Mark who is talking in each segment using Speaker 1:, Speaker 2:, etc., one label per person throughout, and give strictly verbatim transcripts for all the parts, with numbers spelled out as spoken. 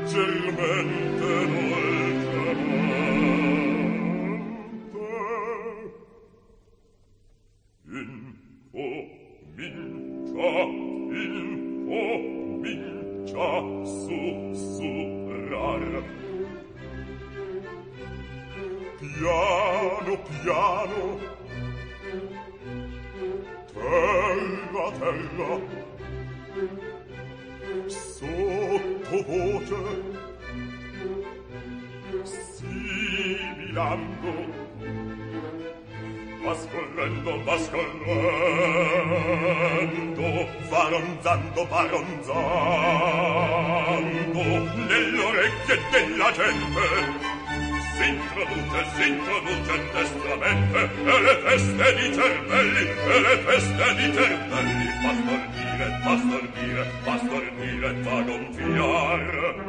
Speaker 1: leggermente dolcemente incomincia incomincia a sussurrar piano piano terra terra sottovoce sibilando va scorrendo va scorrendo va ronzando va ronzando nelle orecchie della gente s'introduce s'introduce destramente e le teste di cervelli e le teste di cervelli fa stordire fa stordire fa stordire fa gonfiar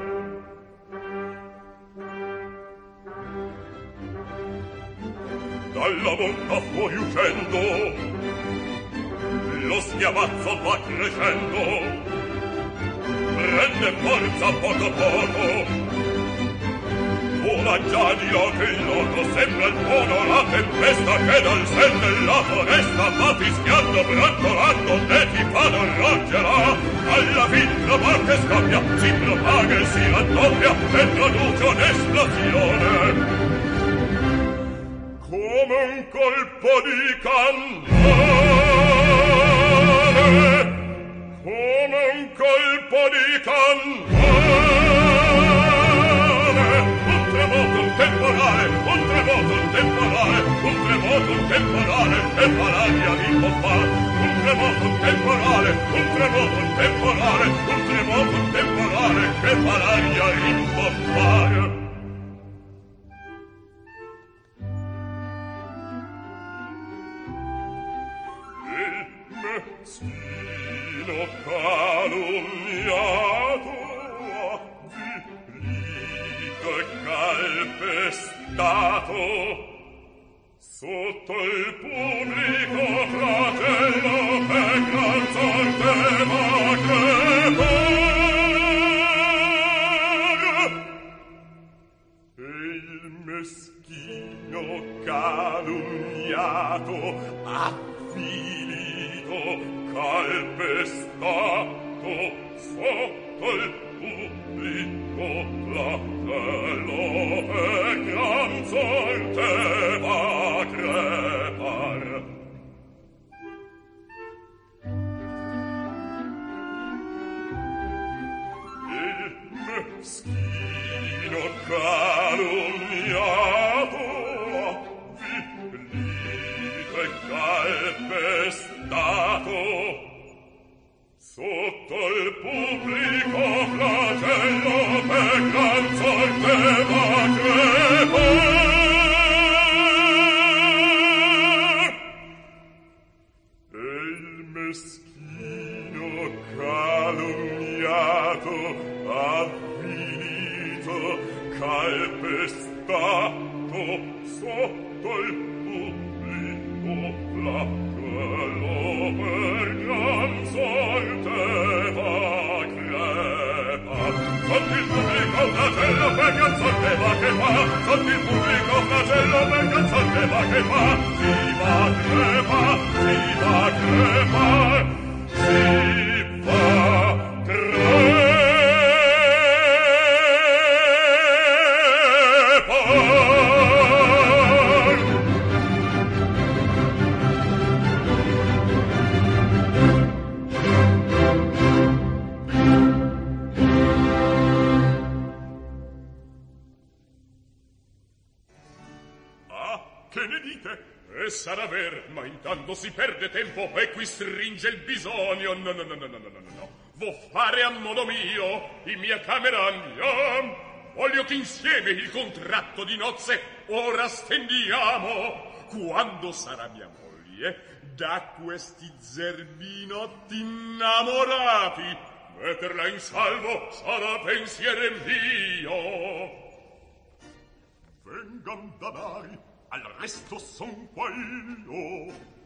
Speaker 1: dalla bocca fuori uscendo lo schiamazzo va crescendo prende forza poco a poco vola già di loco il loco sembra il fono la tempesta che dal sen della foresta va fischiando brontolando e ti fa roggerà alla fin trova che scoppia si propaga e si raddoppia e produce un'esplosione come un colpo di cannone come un colpo di cannone un tremoto un temporale un tremoto un temporale un tremoto un temporale e fa l'aria di pompare un tremoto un temporale un tremoto un temporale un tremoto un temporale che fa l'aria di pompare meschino calunniato vilito e calpestato sotto il pubblico fratello che gran sorte va crepar e il meschino calunniato avvilito calpestato sotto il pubblico fratello e gran sorte va crepar il meschino calunniato avvilito e calpestato sotto il pubblico flagello per gran sorte va crepar e il meschino calunniato avvilito calpestato sotto il pubblico flagello per gran sorte va crepar sotto il pubblico flagello per gran sorte va crepar sotto il pubblico flagello per gran sorte va crepar si va crepar si va crepar si va crepar sarà ver, ma intanto si perde tempo e qui stringe il bisogno. No, no, no, no, no, no, no, no. Vo fare a modo mio, in mia camera andiamo. Voglio che insieme il contratto di nozze ora stendiamo. Quando sarà mia moglie, da questi zerbinotti innamorati, metterla in salvo sarà pensiere mio. Vengan danari, al resto son qua io,